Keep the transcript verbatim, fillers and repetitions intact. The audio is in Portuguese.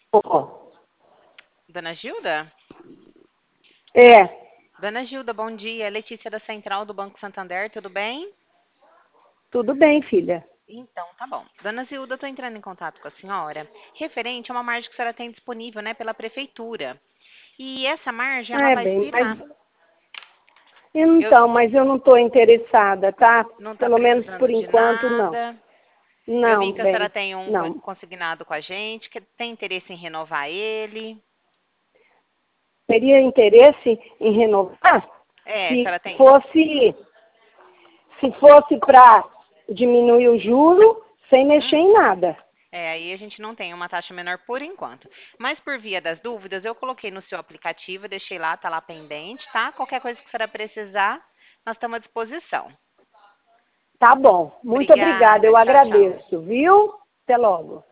Ó, Dona Gilda? é, Dona Gilda, bom dia. Letícia da Central do Banco Santander, tudo bem? tudo bem, filha. Então, tá bom. Dona Gilda, eu estou entrando em contato com a senhora referente a uma margem que a senhora tem disponível, né, pela prefeitura. E essa margem, ela Ah, é vai bem, mas virar. Eu então, mas eu não estou interessada, tá? não está Pelo menos por precisando de enquanto, não. nada. Eu vi Não, que a senhora bem, tem um não. consignado com a gente, que tem interesse em renovar ele. Teria interesse em renovar É, a se senhora tem. fosse, se fosse para diminuir o juro sem mexer Hum, em nada. É, aí a gente não tem uma taxa menor por enquanto. Mas por via das dúvidas, eu coloquei no seu aplicativo, deixei lá, tá lá pendente, tá? Qualquer coisa que a senhora precisar, nós estamos à disposição. Tá bom. Muito obrigada, Obrigada, eu tchau, tchau. agradeço, viu? Até logo.